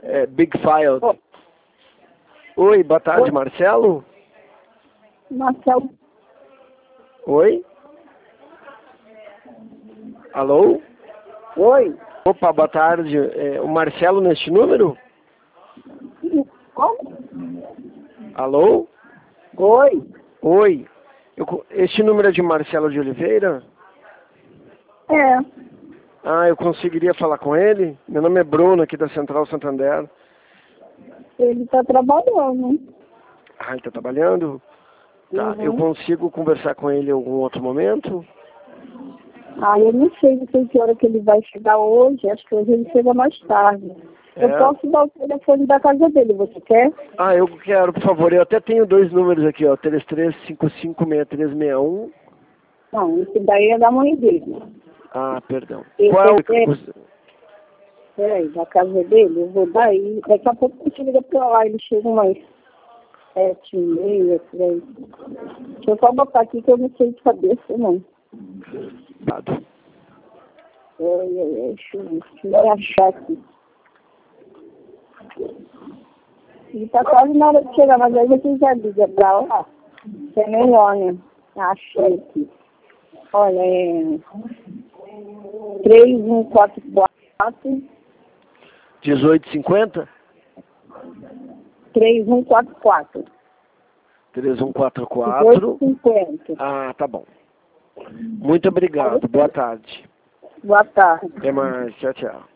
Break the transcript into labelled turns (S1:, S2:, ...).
S1: Big Field.
S2: Oh.
S1: Oi, boa tarde,
S2: Oi.
S1: Marcelo?
S2: Marcelo.
S1: Oi? Alô?
S2: Oi.
S1: Opa, boa tarde. O Marcelo neste número?
S2: Como?
S1: Alô?
S2: Oi.
S1: Oi. Este número é de Marcelo de Oliveira?
S2: É.
S1: Ah, eu conseguiria falar com ele? Meu nome é Bruno, aqui da Central Santander.
S2: Ele está trabalhando.
S1: Ah, ele está trabalhando? Tá.
S2: Uhum.
S1: Eu consigo conversar com ele em algum outro momento?
S2: Ah, eu não sei que hora que ele vai chegar hoje. Acho que hoje ele chega mais tarde. Eu posso dar o telefone da casa dele, você quer?
S1: Ah, eu quero, por favor. Eu até tenho 2 números aqui, ó. 33556361.
S2: Não, esse daí é da mãe dele.
S1: Ah, perdão.
S2: Esse
S1: Qual é o...
S2: Peraí, da casa dele, eu vou dar aí. Daqui a pouco você liga pra lá, ele chega umas 7h30, por aí. Deixa eu só botar aqui que eu não sei de cabeça, não. Deixa eu achar aqui. Ele tá quase na hora de chegar, mas aí você já liga pra lá. Que é melhor, né? Achei aqui. Olha, 3144
S1: 1850?
S2: 3144.
S1: 3144.
S2: 1850.
S1: Ah, tá bom. Muito obrigado. Boa tarde.
S2: Boa tarde.
S1: Até mais. Tchau, tchau.